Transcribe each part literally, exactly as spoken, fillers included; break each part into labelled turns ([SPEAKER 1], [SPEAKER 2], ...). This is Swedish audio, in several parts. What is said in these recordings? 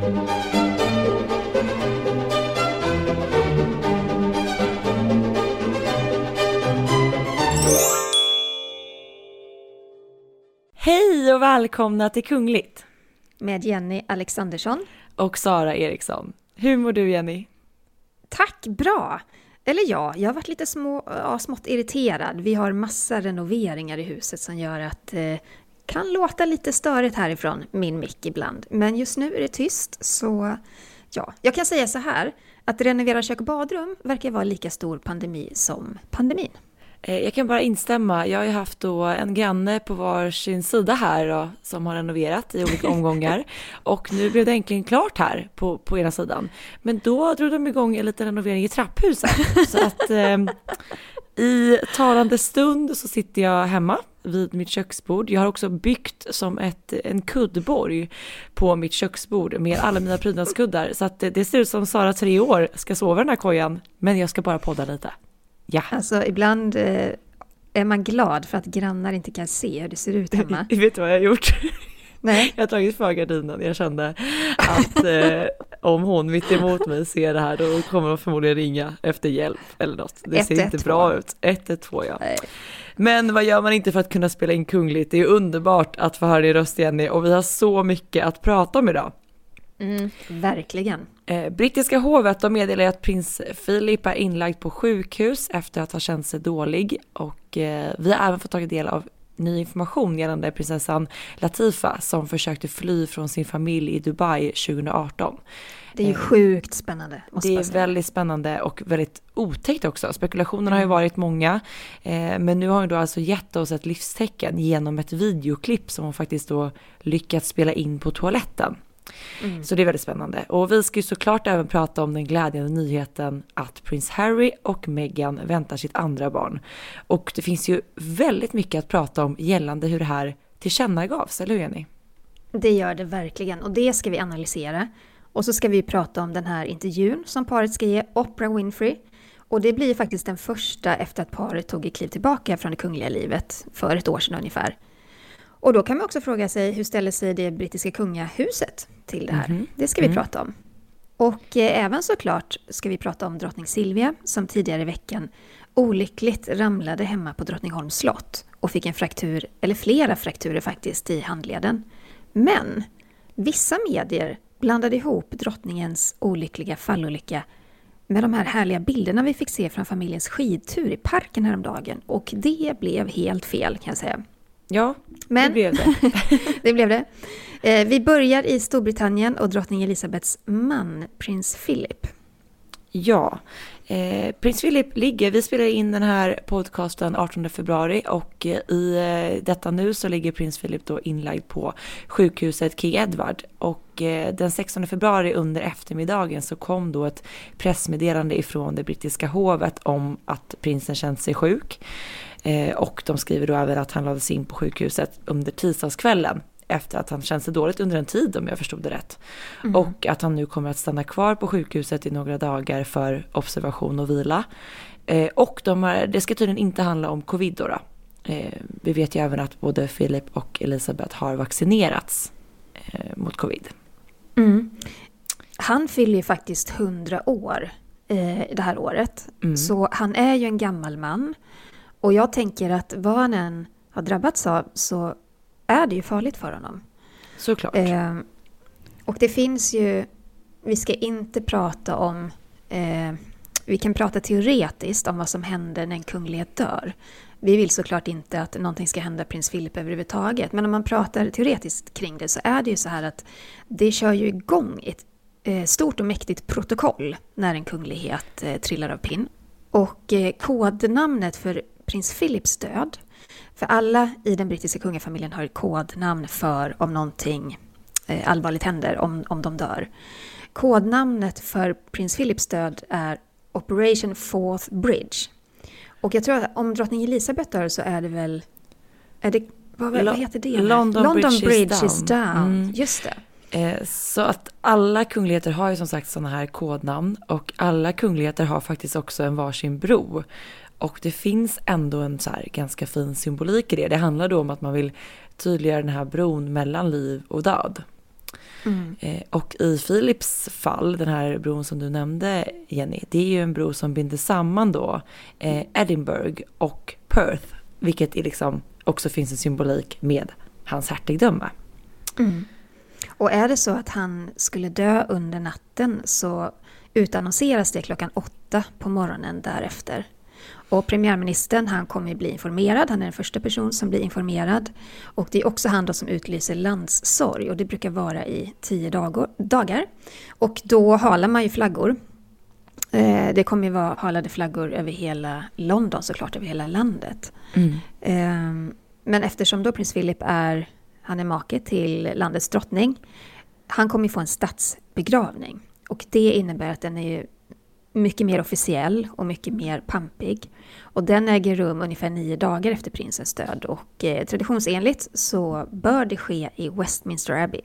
[SPEAKER 1] Hej och välkomna till Kungligt.
[SPEAKER 2] Med Jenny Alexandersson.
[SPEAKER 1] Och Sara Eriksson. Hur mår du, Jenny?
[SPEAKER 2] Tack, bra. Eller ja, jag har varit lite små, ja, smått irriterad. Vi har massa renoveringar i huset som gör att det eh, kan låta lite störigt härifrån min mick ibland. Men just nu är det tyst, så ja. Jag kan säga så här, att renovera kök och badrum verkar vara lika stor pandemi som pandemin.
[SPEAKER 1] Jag kan bara instämma. Jag har ju haft då en granne på var sin sida här då, som har renoverat i olika omgångar. Och nu blev det äntligen klart här på, på ena sidan. Men då drog de igång en liten renovering i trapphuset. Så att eh, i talande stund så sitter jag hemma vid mitt köksbord. Jag har också byggt som ett, en kuddborg på mitt köksbord med alla mina prydnadskuddar. Så att det, det ser ut som Sara tre år ska sova i den här kojan. Men jag ska bara podda lite. Ja.
[SPEAKER 2] Alltså ibland eh, är man glad för att grannar inte kan se hur det ser ut hemma.
[SPEAKER 1] Vet du vad jag har gjort?
[SPEAKER 2] Nej.
[SPEAKER 1] Jag har tagit för gardinen. Jag kände att eh, om hon mitt emot mig ser det här, då kommer hon förmodligen ringa efter hjälp eller något. Det ett, ser ett, inte två. Bra ut. ett ett två, ja. Nej. Men vad gör man inte för att kunna spela in Kungligt? Det är underbart att få höra din röst, Jenny. Och vi har så mycket att prata om idag.
[SPEAKER 2] Mm, verkligen.
[SPEAKER 1] Eh, brittiska hovet har meddelat att prins Philip är inlagd på sjukhus efter att ha känt sig dålig. Och eh, vi har även fått ta del av ny information gällande prinsessan Latifa som försökte fly från sin familj i Dubai tjugo arton.
[SPEAKER 2] Det är ju sjukt spännande.
[SPEAKER 1] Det är väldigt spännande och väldigt otäckt också. Spekulationerna har ju varit många. Eh, men nu har hon då alltså gett oss ett livstecken genom ett videoklipp som hon faktiskt då lyckats spela in på toaletten. Mm. Så det är väldigt spännande. Och vi ska ju såklart även prata om den glädjande nyheten att prins Harry och Meghan väntar sitt andra barn. Och det finns ju väldigt mycket att prata om gällande hur det här tillkännagavs, eller hur, Jenny?
[SPEAKER 2] Det gör det verkligen, och det ska vi analysera. Och så ska vi prata om den här intervjun som paret ska ge Oprah Winfrey. Och det blir faktiskt den första efter att paret tog ett kliv tillbaka från det kungliga livet för ett år sedan ungefär. Och då kan man också fråga sig, hur ställer sig det brittiska kungahuset till det här? Mm-hmm. Det ska vi mm. prata om. Och eh, även såklart ska vi prata om drottning Silvia som tidigare i veckan olyckligt ramlade hemma på Drottningholms slott och fick en fraktur, eller flera frakturer faktiskt, i handleden. Men vissa medier blandade ihop drottningens olyckliga fallolycka med de här härliga bilderna vi fick se från familjens skidtur i parken häromdagen. Och det blev helt fel, kan jag säga.
[SPEAKER 1] Ja,
[SPEAKER 2] men,
[SPEAKER 1] det blev det.
[SPEAKER 2] det blev det. Eh, vi börjar i Storbritannien och drottning Elisabeths man, prins Philip.
[SPEAKER 1] Ja, eh, prins Philip ligger, vi spelar in den här podcasten artonde februari och eh, i eh, detta nu så ligger prins Philip då inlagd på sjukhuset King Edward. Och eh, den sextonde februari under eftermiddagen så kom då ett pressmeddelande ifrån det brittiska hovet om att prinsen känt sig sjuk. Eh, och de skriver då även att han lades in på sjukhuset under tisdagskvällen efter att han känt sig dåligt under en tid, om jag förstod det rätt. Mm. Och att han nu kommer att stanna kvar på sjukhuset i några dagar för observation och vila. Eh, och de är, det ska tydligen inte handla om covid då. då. Eh, vi vet ju även att både Philip och Elisabeth har vaccinerats eh, mot covid.
[SPEAKER 2] Mm. Han fyller ju faktiskt hundra år eh, det här året. Mm. Så han är ju en gammal man. Och jag tänker att vad han än har drabbats av så är det ju farligt för honom.
[SPEAKER 1] Såklart.
[SPEAKER 2] Eh, och det finns ju, vi ska inte prata om, eh, vi kan prata teoretiskt om vad som händer när en kunglighet dör. Vi vill såklart inte att någonting ska hända prins Philip överhuvudtaget. Men om man pratar teoretiskt kring det så är det ju så här att det kör ju igång ett eh, stort och mäktigt protokoll när en kunglighet eh, trillar av pinn. Och eh, kodnamnet för prins Philips död, för alla i den brittiska kungafamiljen har ett kodnamn för om någonting eh, allvarligt händer, om, om de dör. Kodnamnet för prins Philips död är Operation Fourth Bridge. Och jag tror att om drottning Elisabeth dör så är det väl, är det, vad, vad heter det?
[SPEAKER 1] London, London Bridge,
[SPEAKER 2] Bridge is down.
[SPEAKER 1] Is down.
[SPEAKER 2] Mm. Just det.
[SPEAKER 1] Eh, så att alla kungligheter har ju som sagt sådana här kodnamn, och alla kungligheter har faktiskt också en varsin bro. Och det finns ändå en så här ganska fin symbolik i det. Det handlar då om att man vill tydliggöra den här bron mellan liv och död. Mm. Eh, och i Philips fall, den här bron som du nämnde, Jenny, det är ju en bro som binder samman då eh, Edinburgh och Perth, vilket är liksom också finns en symbolik med hans hertigdöme.
[SPEAKER 2] Mm. Och är det så att han skulle dö under natten så utannonseras det klockan åtta på morgonen därefter. Och premiärministern, han kommer bli informerad, han är den första person som blir informerad. Och det är också han då som utlyser landssorg och det brukar vara i tio dagar. Och då halar man ju flaggor. Eh, det kommer ju vara halade flaggor över hela London, såklart över hela landet. Mm. Eh, men eftersom då prins Philip är, han är make till landets drottning, han kommer ju få en statsbegravning. Och det innebär att den är ju mycket mer officiell och mycket mer pampig. Och den äger rum ungefär nio dagar efter prinsens död. Och eh, traditionsenligt så bör det ske i Westminster Abbey.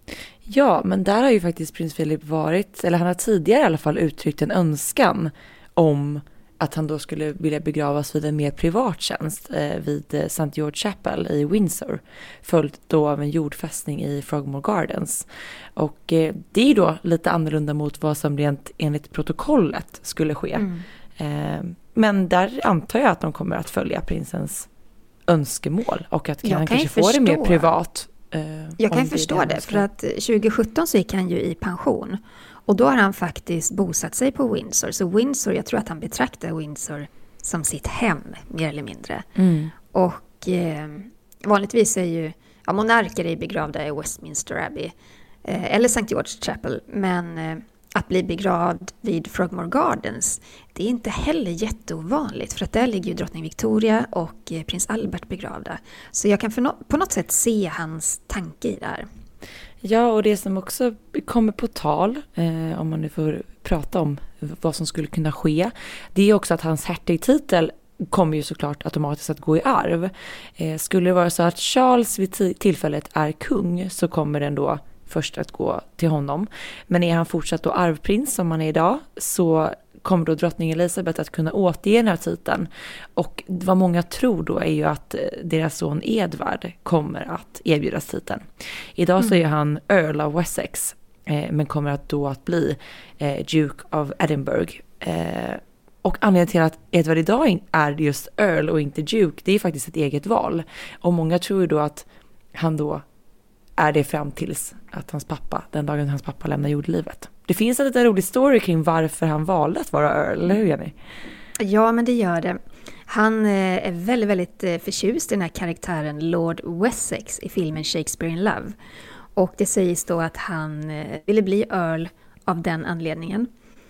[SPEAKER 1] Ja, men där har ju faktiskt prins Philip varit, eller han har tidigare i alla fall uttryckt en önskan om att han då skulle vilja begravas vid en mer privat tjänst eh, vid Saint George Chapel i Windsor, följt då av en jordfästning i Frogmore Gardens. Och eh, det är då lite annorlunda mot vad som rent enligt protokollet skulle ske. Mm. Eh, men där antar jag att de kommer att följa prinsens önskemål och att kan han kanske få det mer privat. Eh,
[SPEAKER 2] jag kan förstå det, det för att tjugo sjutton så gick han ju i pension. Och då har han faktiskt bosatt sig på Windsor. Så Windsor, jag tror att han betraktar Windsor som sitt hem, mer eller mindre. Mm. Och eh, vanligtvis är ju ja, monarker är begravda i Westminster Abbey eh, eller Saint George Chapel. Men eh, att bli begravd vid Frogmore Gardens, det är inte heller jätteovanligt. För att där ligger ju drottning Victoria och eh, prins Albert begravda. Så jag kan för no- på något sätt se hans tanke i det här.
[SPEAKER 1] Ja, och det som också kommer på tal, eh, om man nu får prata om vad som skulle kunna ske, det är också att hans hertigtitel kommer ju såklart automatiskt att gå i arv. Eh, skulle det vara så att Charles vid t- tillfället är kung så kommer den då först att gå till honom. Men är han fortsatt då arvprins som han är idag så kommer då drottning Elizabeth att kunna återge den här titeln. Och vad många tror då är ju att deras son Edward kommer att erbjudas titeln. Idag mm. så är han Earl of Wessex eh, men kommer att då att bli eh, Duke of Edinburgh. Eh, och anledningen till att Edward idag är just Earl och inte Duke, det är faktiskt ett eget val. Och många tror ju då att han då är det fram tills att hans pappa, den dagen hans pappa lämnar jordlivet. Det finns en liten rolig story kring varför han valde att vara Earl, eller hur Jenny?
[SPEAKER 2] Ja, men det gör det. Han är väldigt, väldigt förtjust i den här karaktären Lord Wessex i filmen Shakespeare in Love. Och det sägs då att han ville bli Earl av den anledningen.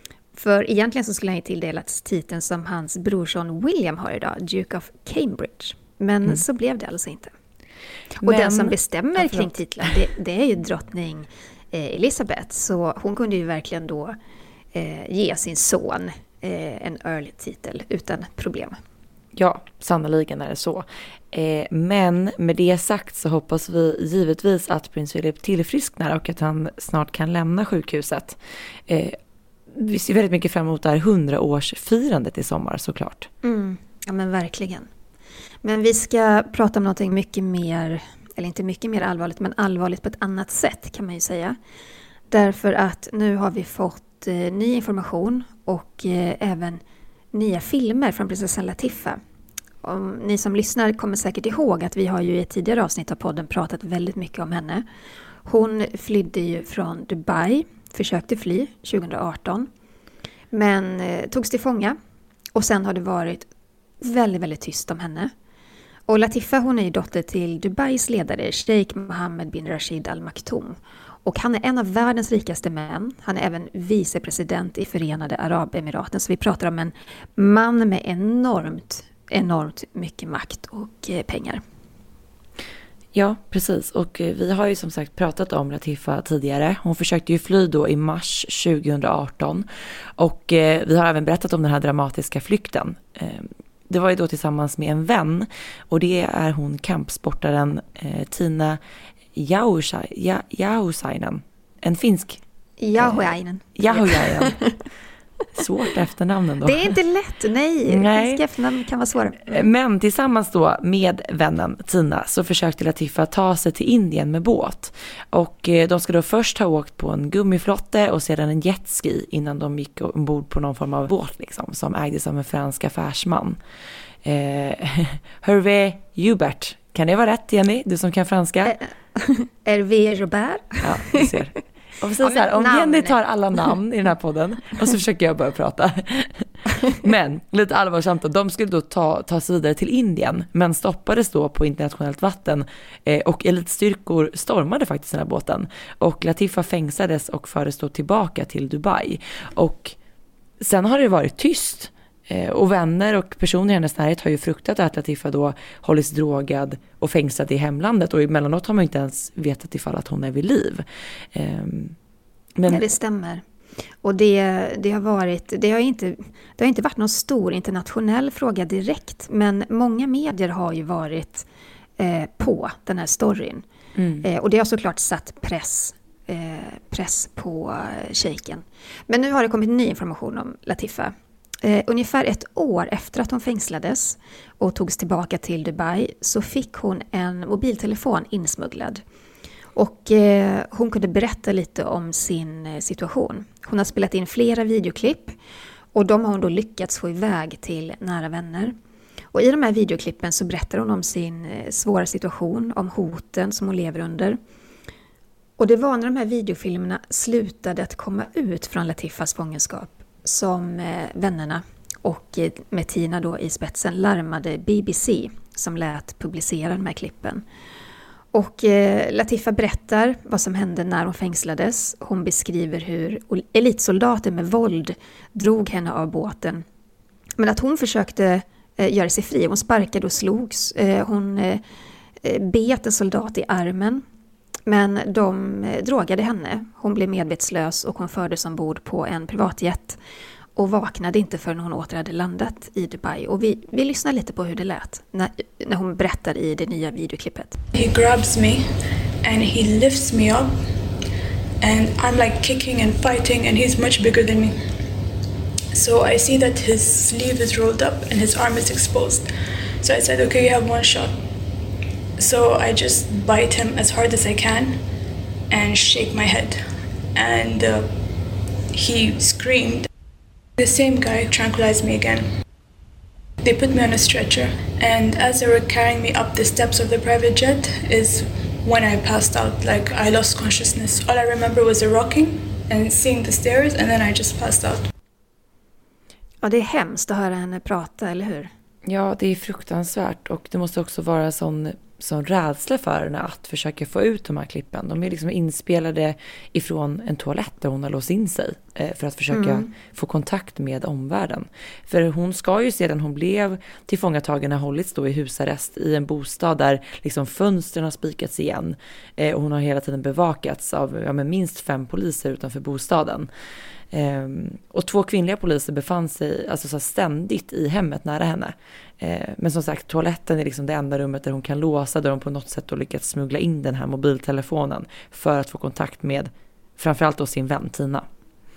[SPEAKER 2] För egentligen så skulle han ju tilldelats titeln som hans brorson William har idag, Duke of Cambridge. Men mm. så blev det alltså inte. Och men, den som bestämmer ja, kring titeln, det, det är ju drottning eh, Elizabeth. Så hon kunde ju verkligen då eh, ge sin son eh, en Earl-titel utan problem.
[SPEAKER 1] Ja, sannoliken är det så. Eh, men med det sagt så hoppas vi givetvis att prins Philip tillfrisknar och att han snart kan lämna sjukhuset. Eh, vi ser väldigt mycket fram emot det här hundraårsfirandet i sommar såklart.
[SPEAKER 2] Mm, ja men verkligen. Men vi ska prata om någonting mycket mer, eller inte mycket mer allvarligt, men allvarligt på ett annat sätt kan man ju säga. Därför att nu har vi fått eh, ny information och eh, även nya filmer från prinsessan Latifah. Om ni som lyssnar kommer säkert ihåg att vi har ju i ett tidigare avsnitt av podden pratat väldigt mycket om henne. Hon flydde ju från Dubai, försökte fly tjugo arton, men eh, togs till fånga och sen har det varit väldigt, väldigt tyst om henne. Och Latifah, hon är ju dotter till Dubais ledare Sheikh Mohammed bin Rashid Al Maktoum. Och han är en av världens rikaste män. Han är även vicepresident i Förenade Arabemiraten. Så vi pratar om en man med enormt, enormt mycket makt och eh, pengar.
[SPEAKER 1] Ja, precis. Och vi har ju som sagt pratat om Latifah tidigare. Hon försökte ju fly då i mars tjugo arton. Och eh, vi har även berättat om den här dramatiska flykten. Eh, det var ju då tillsammans med en vän. Och det är hon kampsportaren eh, Tina Jausainen. En finsk.
[SPEAKER 2] Jausainen.
[SPEAKER 1] Jausainen. Svårt efternamn då.
[SPEAKER 2] Det är inte lätt, nej.
[SPEAKER 1] nej.
[SPEAKER 2] Finska efternamn kan vara svåra.
[SPEAKER 1] Men tillsammans då med vännen Tina så försökte Latifa ta sig till Indien med båt. Och de ska då först ha åkt på en gummiflotte och sedan en jetski innan de gick ombord på någon form av båt liksom, som ägdes av en fransk affärsman. Eh, Hervé Hubert. Kan det vara rätt, Jenny? Du som kan franska?
[SPEAKER 2] Hervé Robert.
[SPEAKER 1] Ja, du ser. Och precis så här, om Jenny tar alla namn i den här podden och så försöker jag börja prata. Men lite allvarsamt då, de skulle då ta, ta sig vidare till Indien men stoppades då på internationellt vatten eh, och elitstyrkor stormade faktiskt den här båten. Och Latifa fängslades och fördes då tillbaka till Dubai. Och sen har det varit tyst. Och vänner och personer i hennes närhet har ju fruktat att Latifa då hållits drogad och fängslad i hemlandet. Och emellanåt har man inte ens vetat ifall att hon är vid liv.
[SPEAKER 2] Men ja, det stämmer. Och det, det har varit, det har inte, det har inte varit någon stor internationell fråga direkt. Men många medier har ju varit eh, på den här storyn. Mm. Eh, och det har såklart satt press, eh, press på shejken. Men nu har det kommit ny information om Latifa. Uh, ungefär ett år efter att hon fängslades och togs tillbaka till Dubai så fick hon en mobiltelefon insmugglad. Och uh, hon kunde berätta lite om sin uh, situation. Hon har spelat in flera videoklipp och de har hon då lyckats få iväg till nära vänner. Och i de här videoklippen så berättar hon om sin uh, svåra situation, om hoten som hon lever under. Och det var när de här videofilmerna slutade att komma ut från Latifas fångenskap som eh, vännerna och eh, med Tina då i spetsen larmade B B C som lät publicera de här klippen. Och eh, Latifa berättar vad som hände när hon fängslades. Hon beskriver hur elitsoldater med våld drog henne av båten. Men att hon försökte eh, göra sig fri. Hon sparkade och slogs. Eh, hon eh, bet en soldat i armen. Men de drogade henne. Hon blev medvetslös och hon fördes ombord på en privatjet och vaknade inte förrän hon åter hade landat i Dubai. Och vi, vi lyssnar lite på hur det lät när, när hon berättar i det nya videoklippet.
[SPEAKER 3] He grabs me and he lifts me up and I'm like kicking and fighting and he's much bigger than me. So I see that his sleeve is rolled up and his arm is exposed. So I said, okay, you have one shot. So I just bite him as hard as I can and shake my head. And uh, he screamed. The same guy tranquilized me again. They put me on a stretcher. And as they were carrying me up the steps of the private jet is when I passed out. Like I lost consciousness. All I remember was the rocking and seeing the stairs and then I just passed out.
[SPEAKER 2] Ja, det är hemskt att höra henne prata, eller hur?
[SPEAKER 1] Ja, det är fruktansvärt och det måste också vara sån, sån rädsla för henne att försöka få ut de här klippen. De är liksom inspelade ifrån en toalett där hon har låst in sig eh, för att försöka mm. få kontakt med omvärlden. För hon ska ju sedan hon blev tillfångatagen ha hållits då i husarrest i en bostad där liksom fönstren har spikats igen. Eh, och hon har hela tiden bevakats av ja, men minst fem poliser utanför bostaden. Um, och två kvinnliga poliser befann sig alltså, så ständigt i hemmet nära henne. Uh, men som sagt, toaletten är liksom det enda rummet där hon kan låsa, där hon på något sätt har lyckats smuggla in den här mobiltelefonen för att få kontakt med framförallt då sin vän Tina.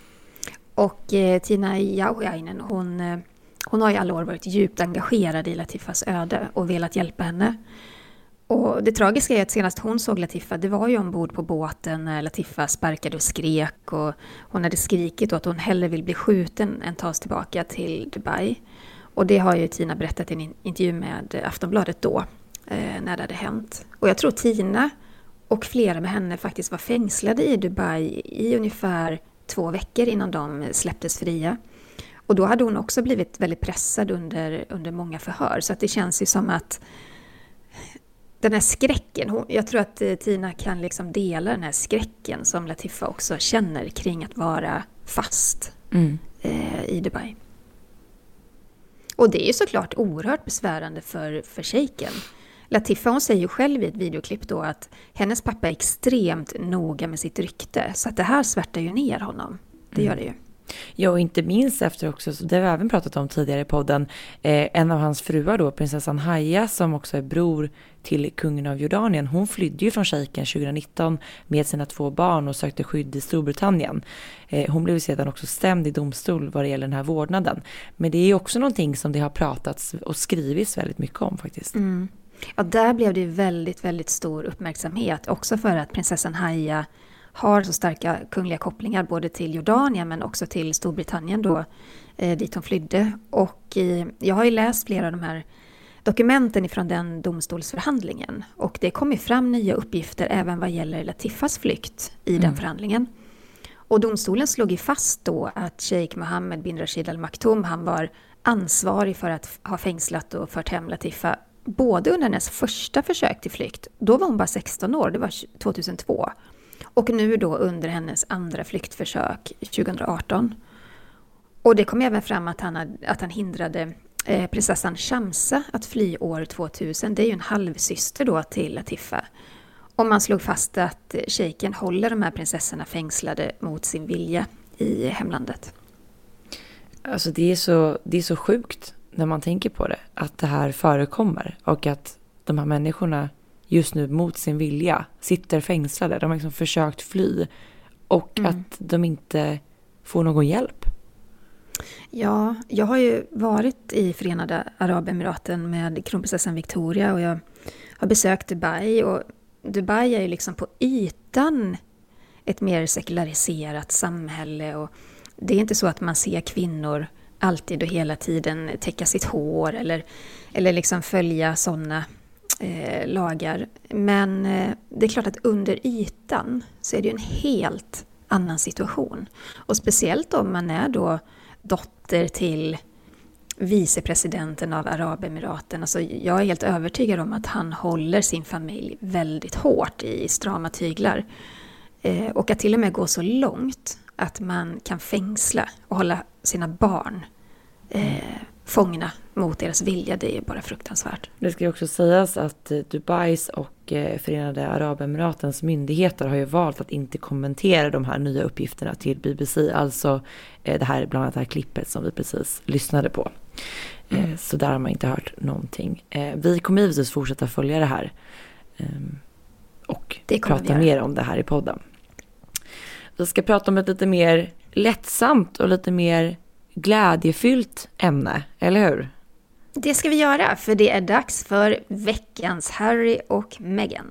[SPEAKER 2] Och eh, Tina Jauhiainen, hon, eh, hon har i alla år varit djupt engagerad i Latifas öde och velat hjälpa henne. Och det tragiska är att senast hon såg Latifa, det var ju ombord på båten när Latifa sparkade och skrek och hon hade skrikit att hon hellre vill bli skjuten än tas tillbaka till Dubai. Och det har ju Tina berättat i en intervju med Aftonbladet då, eh, när det hade hänt. Och jag tror Tina och flera med henne faktiskt var fängslade i Dubai i ungefär två veckor innan de släpptes fria. Och då hade hon också blivit väldigt pressad under, under många förhör. Så att det känns ju som att den här skräcken, hon, jag tror att Tina kan liksom dela den här skräcken som Latifa också känner kring att vara fast mm. eh, i Dubai. Och det är ju såklart oerhört besvärande för, för shejken. Latifa, hon säger ju själv i ett videoklipp då att hennes pappa är extremt noga med sitt rykte. Så att det här svärtar ju ner honom. Det gör det ju.
[SPEAKER 1] Ja, och inte minst efter också, det har vi även pratat om tidigare i podden, eh, en av hans fruar då, prinsessan Haya, som också är bror till kungen av Jordanien, hon flydde ju från shejken tjugonitton med sina två barn och sökte skydd i Storbritannien. Eh, hon blev sedan också stämd i domstol vad det gäller den här vårdnaden. Men det är ju också någonting som det har pratats och skrivits väldigt mycket om faktiskt.
[SPEAKER 2] Mm. Ja, där blev det väldigt, väldigt stor uppmärksamhet, också för att prinsessan Haya har så starka kungliga kopplingar både till Jordanien men också till Storbritannien då, eh, dit hon flydde. Och eh, jag har ju läst flera av de här dokumenten ifrån den domstolsförhandlingen, och det kom ju fram nya uppgifter även vad gäller Latifahs flykt i mm. den förhandlingen. Och domstolen slog ju fast då att Sheikh Mohammed bin Rashid Al Maktoum, han var ansvarig för att ha fängslat och fört hem Latifah både under hennes första försök till flykt, då var hon bara sexton år, det var tjugohundratvå, och nu då under hennes andra flyktförsök tjugoarton. Och det kom även fram att han, hade, att han hindrade eh, prinsessan Shamsa att fly år tvåtusen. Det är ju en halvsyster då till Latifah. Och man slog fast att shejken håller de här prinsessorna fängslade mot sin vilja i hemlandet.
[SPEAKER 1] Alltså det är så, det är så sjukt när man tänker på det, att det här förekommer och att de här människorna just nu mot sin vilja sitter fängslade. De har liksom försökt fly och mm. att de inte får någon hjälp.
[SPEAKER 2] Ja, jag har ju varit i Förenade Arabemiraten med kronprinsessan Victoria, och jag har besökt Dubai, och Dubai är ju liksom på ytan ett mer sekulariserat samhälle, och det är inte så att man ser kvinnor alltid och hela tiden täcka sitt hår eller, eller liksom följa sådana eh, lagar. Men eh, det är klart att under ytan så är det ju en helt annan situation. Och speciellt om man är då dotter till vicepresidenten av Arabemiraten. Alltså jag är helt övertygad om att han håller sin familj väldigt hårt i strama tyglar. Eh, och att till och med gå så långt att man kan fängsla och hålla sina barn eh, fångna mot deras vilja, det är bara fruktansvärt.
[SPEAKER 1] Det ska ju också sägas att Dubais och eh, Förenade Arabemiratens myndigheter har ju valt att inte kommentera de här nya uppgifterna till B B C. Alltså eh, det här bland annat det här klippet som vi precis lyssnade på. Eh, mm. Så där har man inte hört någonting. Eh, vi kommer givetvis fortsätta följa det här eh, och prata mer om det här i podden. Vi ska prata om ett lite mer lättsamt och lite mer glädjefyllt ämne, eller hur?
[SPEAKER 2] Det ska vi göra, för det är dags för veckans Harry och Meghan.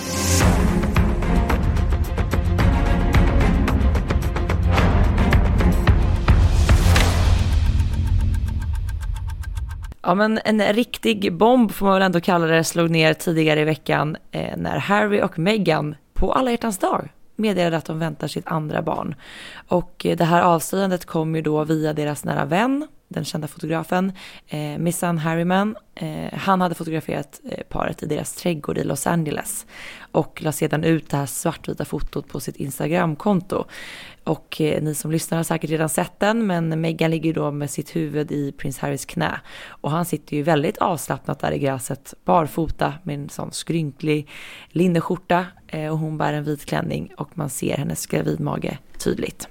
[SPEAKER 1] Ja, men en riktig bomb får man väl ändå kalla det, slog ner tidigare i veckan eh, när Harry och Meghan på alla hjärtans dag meddelade att de väntar sitt andra barn. Och det här avslöjandet kom ju då via deras nära vän, den kända fotografen eh, Missan Harriman. Eh, han hade fotograferat eh, paret i deras trädgård i Los Angeles och la sedan ut det här svartvita fotot på sitt Instagramkonto. Och eh, ni som lyssnar har säkert redan sett den, men Meghan ligger ju då med sitt huvud i prins Harrys knä. Och han sitter ju väldigt avslappnat där i gräset, barfota med en sån skrynklig linneskjorta, eh, och hon bär en vit klänning och man ser hennes gravidmage tydligt.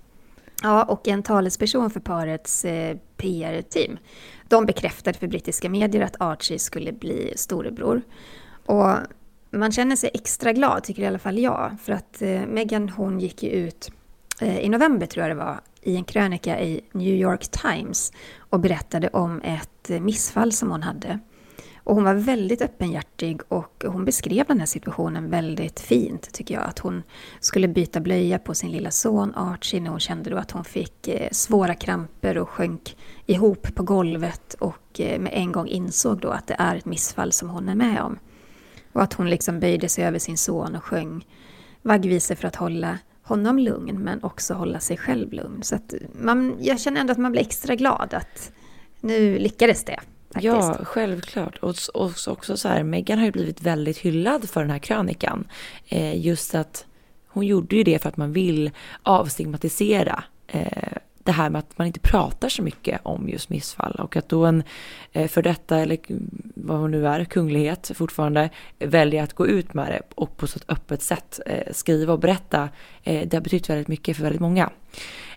[SPEAKER 2] Ja, och en talesperson för parets eh, P R-team, de bekräftade för brittiska medier att Archie skulle bli storebror. Och man känner sig extra glad, tycker i alla fall jag, för att eh, Meghan, hon gick ju ut eh, i november tror jag det var, i en krönika i New York Times och berättade om ett eh, missfall som hon hade. Och hon var väldigt öppenhjärtig och hon beskrev den här situationen väldigt fint, tycker jag. Att hon skulle byta blöja på sin lilla son Archie när hon kände då att hon fick eh, svåra kramper och sjönk ihop på golvet. Och eh, med en gång insåg då att det är ett missfall som hon är med om. Och att hon liksom böjde sig över sin son och sjöng vaggvisor för att hålla honom lugn, men också hålla sig själv lugn. Så att man, jag känner ändå att man blir extra glad att nu lyckades det. Faktiskt.
[SPEAKER 1] Ja, självklart. Och, och också så här, Meghan har ju blivit väldigt hyllad för den här krönikan. Eh, just att hon gjorde ju det för att man vill avstigmatisera eh, det här med att man inte pratar så mycket om just missfall. Och att då en eh, för detta, eller vad hon nu är, kunglighet fortfarande, väljer att gå ut med det och på så ett öppet sätt eh, skriva och berätta. Eh, det har betytt väldigt mycket för väldigt många.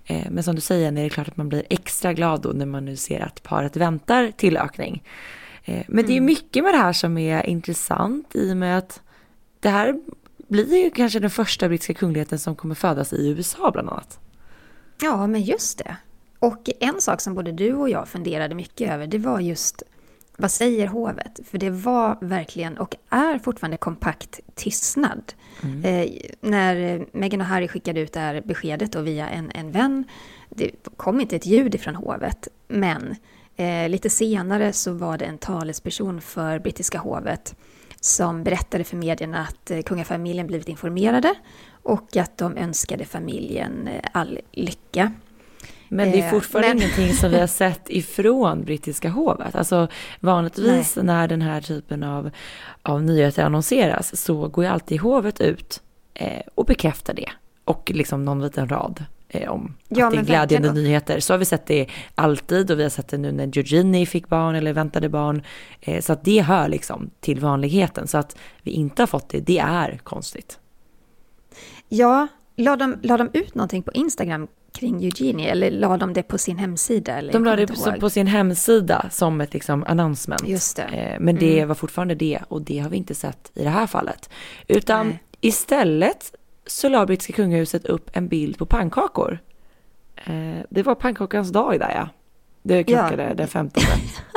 [SPEAKER 1] Eh, men som du säger, är det klart att man blir extra glad då när man nu ser att paret väntar tillökning. Eh, men mm. det är mycket med det här som är intressant i och med att det här blir ju kanske den första brittiska kungligheten som kommer födas i U S A bland annat.
[SPEAKER 2] Ja, men just det. Och en sak som både du och jag funderade mycket över, det var just vad säger hovet? För det var verkligen och är fortfarande kompakt tystnad. Mm. Eh, när Meghan och Harry skickade ut det här beskedet då via en, en vän, det kom inte ett ljud ifrån hovet. Men eh, lite senare så var det en talesperson för brittiska hovet som berättade för medierna att eh, kungafamiljen blivit informerade och att de önskade familjen eh, all lycka.
[SPEAKER 1] Men det är fortfarande men... ingenting som vi har sett ifrån brittiska hovet. Alltså vanligtvis Nej. när den här typen av, av nyheter annonseras så går ju alltid hovet ut eh, och bekräftar det. Och liksom någon liten rad eh, om ja, att det är glädjande nyheter. Så har vi sett det alltid och vi har sett det nu när Georgini fick barn eller väntade barn. Eh, så att det hör liksom till vanligheten. Så att vi inte har fått det, det är konstigt.
[SPEAKER 2] Ja, la de, la de ut någonting på Instagram kring Eugenie eller la de det på sin hemsida? Eller
[SPEAKER 1] de la det på, på sin hemsida som ett liksom announcement.
[SPEAKER 2] Just det.
[SPEAKER 1] Eh, men det
[SPEAKER 2] mm.
[SPEAKER 1] var fortfarande det och det har vi inte sett i det här fallet. Utan
[SPEAKER 2] Nej.
[SPEAKER 1] istället så la brittiska kungahuset upp en bild på pannkakor. Eh, det var pannkakans dag där, ja. Det krockade ja. den femtonde.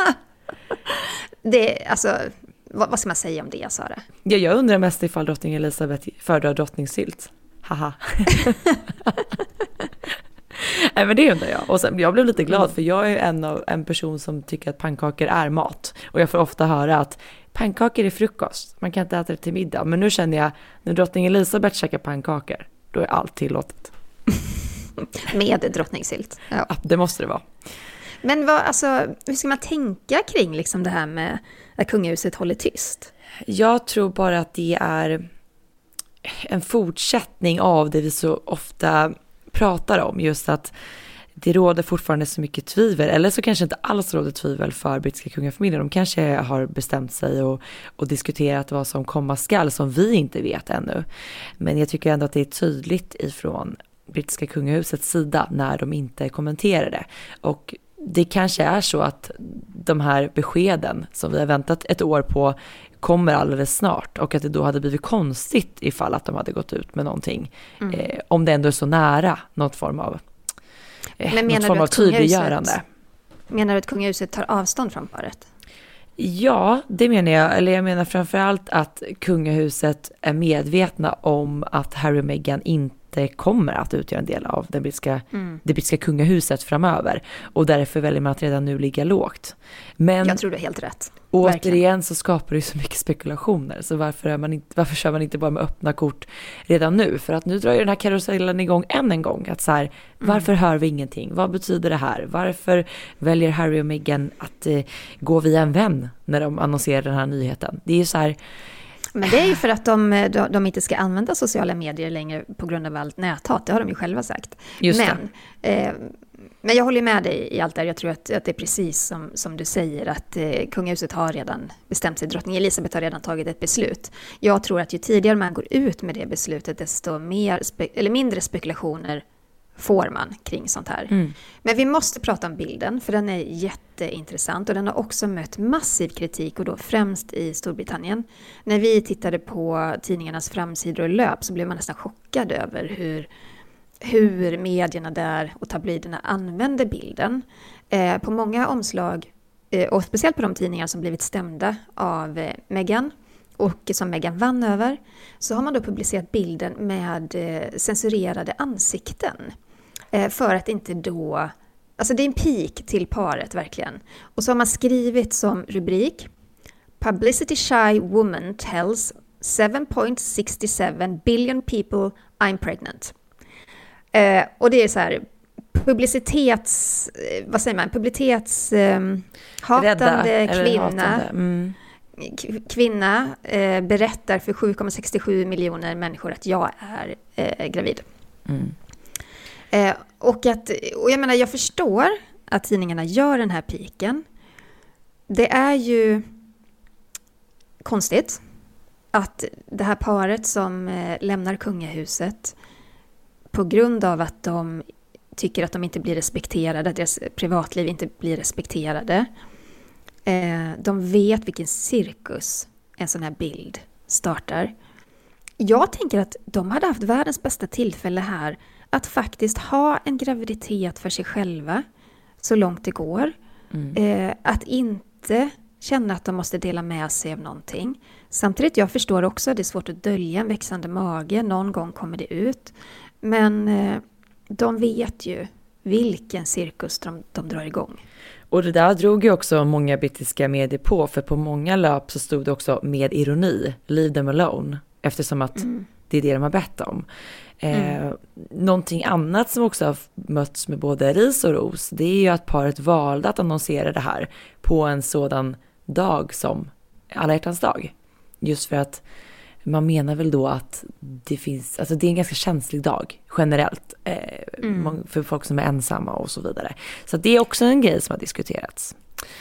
[SPEAKER 2] det, alltså, vad, vad ska man säga om det, Sara?
[SPEAKER 1] Ja, jag undrar mest ifall drottning Elisabeth föredrar drottningsylt. Haha. Nej, men det undrar jag. Och sen, jag blev lite glad mm. för jag är en, av, en person som tycker att pannkakor är mat. Och jag får ofta höra att pannkakor är frukost. Man kan inte äta det till middag. Men nu känner jag, när drottning Elisabeth käkar pannkakor, då är allt tillåtet.
[SPEAKER 2] Med drottningsylt. Ja.
[SPEAKER 1] Ja, det måste det vara.
[SPEAKER 2] Men vad, alltså, hur ska man tänka kring liksom det här med att kungahuset håller tyst?
[SPEAKER 1] Jag tror bara att det är en fortsättning av det vi så ofta pratar om, just att det råder fortfarande så mycket tvivel, eller så kanske inte alls råder tvivel för brittiska kungafamiljen. De kanske har bestämt sig och, och diskuterat vad som komma skall som vi inte vet ännu. Men jag tycker ändå att det är tydligt ifrån brittiska kungahusets sida när de inte kommenterar det. Och det kanske är så att de här beskeden som vi har väntat ett år på kommer alldeles snart och att det då hade blivit konstigt ifall att de hade gått ut med någonting. Mm. Eh, om det ändå är så nära någon form av, eh,
[SPEAKER 2] Men
[SPEAKER 1] någon form av tydliggörande.
[SPEAKER 2] Menar du att kungahuset tar avstånd från paret?
[SPEAKER 1] Ja, det menar jag. Eller jag menar framförallt att kungahuset är medvetna om att Harry och Meghan inte kommer att utgöra en del av det brittiska, mm. det brittiska kungahuset framöver. Och därför väljer man att redan nu ligga lågt. Men
[SPEAKER 2] jag tror du är helt rätt.
[SPEAKER 1] Återigen så skapar det så mycket spekulationer. Så varför, är man inte, varför kör man inte bara med öppna kort redan nu? För att nu drar ju den här karusellen igång än en gång. Att så här, varför mm. hör vi ingenting? Vad betyder det här? Varför väljer Harry och Meghan att eh, gå via en vän när de annonserar den här nyheten? Det är ju så här...
[SPEAKER 2] Men det är ju för att de, de inte ska använda sociala medier längre på grund av allt näthat. Det har de ju själva sagt.
[SPEAKER 1] Just
[SPEAKER 2] men, eh, men jag håller med dig i allt där. Jag tror att, att det är precis som, som du säger. Att eh, kungahuset har redan bestämt sig. Drottning Elisabeth har redan tagit ett beslut. Jag tror att ju tidigare man går ut med det beslutet, desto mer spe, eller mindre spekulationer får man kring sånt här. Mm. Men vi måste prata om bilden, för den är jätteintressant och den har också mött massiv kritik, och då främst i Storbritannien. När vi tittade på tidningarnas framsidor och löp så blev man nästan chockad över hur, hur medierna där och tabloiderna använde bilden. Eh, på många omslag, eh, och speciellt på de tidningar som blivit stämda av eh, Meghan och som Meghan vann över, så har man då publicerat bilden med eh, censurerade ansikten. Eh, för att inte då... Alltså det är en pik till paret verkligen. Och så har man skrivit som rubrik: Publicity shy woman tells seven point six seven billion people I'm pregnant. Eh, och det är så här publicitets... Eh, vad säger man? Publicitets... Eh, hatande Rädda, kvinna... Hatande. Mm. kvinna eh, berättar för sju komma sextiosju miljoner människor att jag är eh, gravid. Mm. Eh, och, att, och jag menar, jag förstår att tidningarna gör den här piken. Det är ju konstigt att det här paret som eh, lämnar kungahuset på grund av att de tycker att de inte blir respekterade, att deras privatliv inte blir respekterade. Eh, de vet vilken cirkus en sån här bild startar. Jag tänker att de hade haft världens bästa tillfälle här att faktiskt ha en graviditet för sig själva så långt det går. Mm. Eh, att inte känna att de måste dela med sig av någonting. Samtidigt, jag förstår också att det är svårt att dölja en växande mage. Någon gång kommer det ut. Men eh, de vet ju vilken cirkus de, de drar igång.
[SPEAKER 1] Och det där drog ju också många brittiska medier på. För på många löp så stod det också med ironi. Leave them alone. Eftersom att mm. det är det de har bett om. Eh, mm. Någonting annat som också har mötts med både ris och ros, det är ju att paret valde att annonsera det här på en sådan dag som Alla hjärtans dag. Just för att man menar väl då att det finns, alltså det är en ganska känslig dag generellt eh, mm. för folk som är ensamma och så vidare. Så det är också en grej som har diskuterats.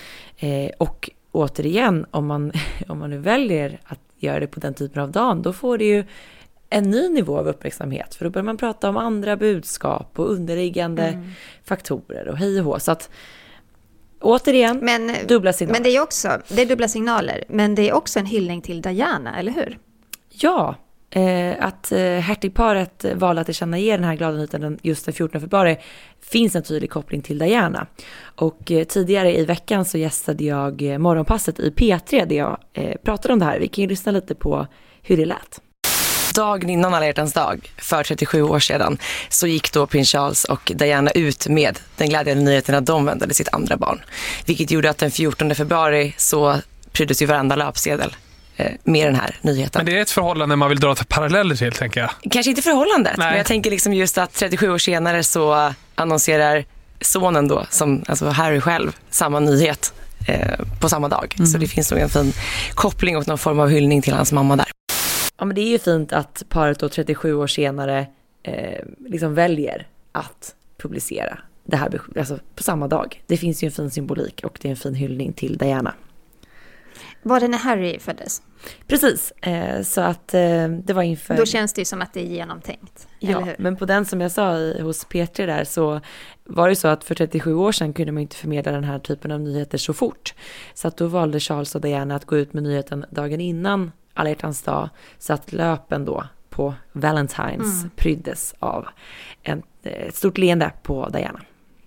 [SPEAKER 1] Eh, och återigen, om man, om man nu väljer att göra det på den typen av dagen, då får det ju en ny nivå av uppmärksamhet. För då börjar man prata om andra budskap och underliggande mm. faktorer och hej och hå. Så att återigen, men, dubbla signaler.
[SPEAKER 2] Men det är också, det är dubbla signaler. Men det är också en hyllning till Diana, eller hur?
[SPEAKER 1] Ja, eh, att eh, hertigparet valde att tillkännage den här glada nyheten just den fjortonde februari finns en tydlig koppling till Diana. Och eh, tidigare i veckan så gästade jag eh, morgonpasset i P tre där jag eh, pratade om det här. Vi kan ju lyssna lite på hur det lät. Dagen innan Alla hjärtans dag, för trettiosju år sedan, så gick då prins Charles och Diana ut med den glädjande nyheten att de väntade sitt andra barn. Vilket gjorde att den fjortonde februari så pryddes ju varenda löpsedel eh, med den här nyheten.
[SPEAKER 4] Men det är ett förhållande man vill dra till paralleller till, tänker jag.
[SPEAKER 1] Kanske inte förhållandet,
[SPEAKER 4] Nej.
[SPEAKER 1] men jag tänker liksom just att trettiosju år senare så annonserar sonen då, som, alltså Harry själv, samma nyhet eh, på samma dag. Mm. Så det finns nog en fin koppling och någon form av hyllning till hans mamma där. Ja, men det är ju fint att paret då trettiosju år senare eh, liksom väljer att publicera det här alltså på samma dag. Det finns ju en fin symbolik och det är en fin hyllning till Diana.
[SPEAKER 2] Var det när Harry föddes?
[SPEAKER 1] Precis, eh, så att eh, det var inför...
[SPEAKER 2] Då känns det ju som att det är genomtänkt,
[SPEAKER 1] ja,
[SPEAKER 2] eller hur?
[SPEAKER 1] Men på den som jag sa i, hos P tre där så var det så att för trettiosju år sedan kunde man inte förmedla den här typen av nyheter så fort. Så att då valde Charles och Diana att gå ut med nyheten dagen innan Alla hjärtans dag, så att löpen då på Valentines mm. pryddes av en, ett stort leende på Diana.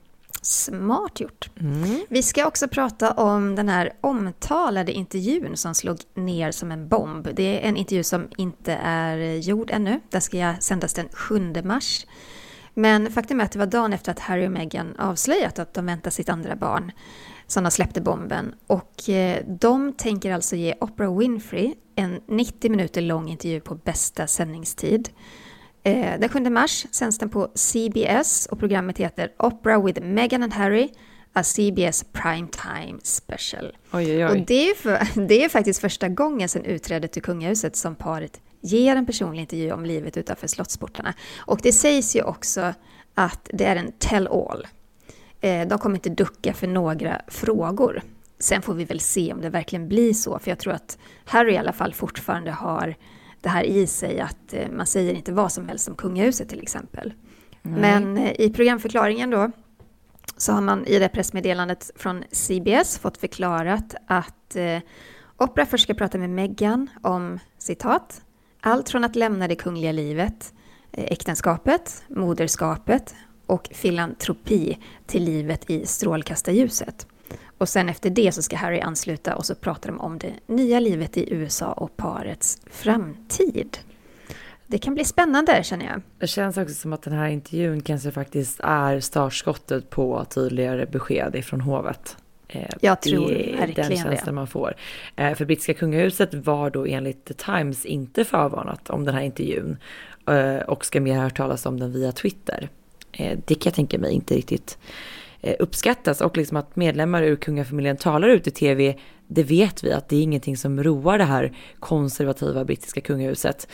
[SPEAKER 2] Smart gjort.
[SPEAKER 1] Mm.
[SPEAKER 2] Vi ska också prata om den här omtalade intervjun som slog ner som en bomb. Det är en intervju som inte är gjord ännu. Den ska sändas den sjunde mars. Men faktum är att det var dagen efter att Harry och Meghan avslöjat att de väntar sitt andra barn som de släppte bomben. Och eh, de tänker alltså ge Oprah Winfrey en nittio minuter lång intervju på bästa sändningstid. Eh, den sjunde mars sänds den på C B S och programmet heter Oprah with Meghan and Harry, a C B S Primetime Special.
[SPEAKER 1] Oj, oj, oj.
[SPEAKER 2] Och det är, för, det är faktiskt första gången sedan utträdet till kungahuset som paret ger en personlig intervju om livet utanför slottsportarna. Och det sägs ju också att det är en tell-all. De kommer inte ducka för några frågor. Sen får vi väl se om det verkligen blir så. För jag tror att Harry i alla fall fortfarande har det här i sig att man säger inte vad som helst om kungahuset till exempel. Mm. Men i programförklaringen då så har man i det pressmeddelandet från C B S fått förklarat att eh, Oprah först ska prata med Meghan om, citat, allt från att lämna det kungliga livet, eh, äktenskapet, moderskapet och filantropi till livet i strålkastarljuset. Och sen efter det så ska Harry ansluta och så pratar de om det nya livet i U S A och parets framtid. Det kan bli spännande, känner jag.
[SPEAKER 1] Det känns också som att den här intervjun kanske faktiskt är startskottet på tydligare besked ifrån hovet.
[SPEAKER 2] Jag tror verkligen
[SPEAKER 1] den känslan
[SPEAKER 2] det.
[SPEAKER 1] Man får. För brittiska kungahuset var då enligt The Times inte förvarnat om den här intervjun och ska mer höra talas om den via Twitter. Det kan jag tänka mig inte riktigt uppskattas, och liksom att medlemmar ur kungafamiljen talar ut i tv, det vet vi att det är ingenting som roar det här konservativa brittiska kungahuset.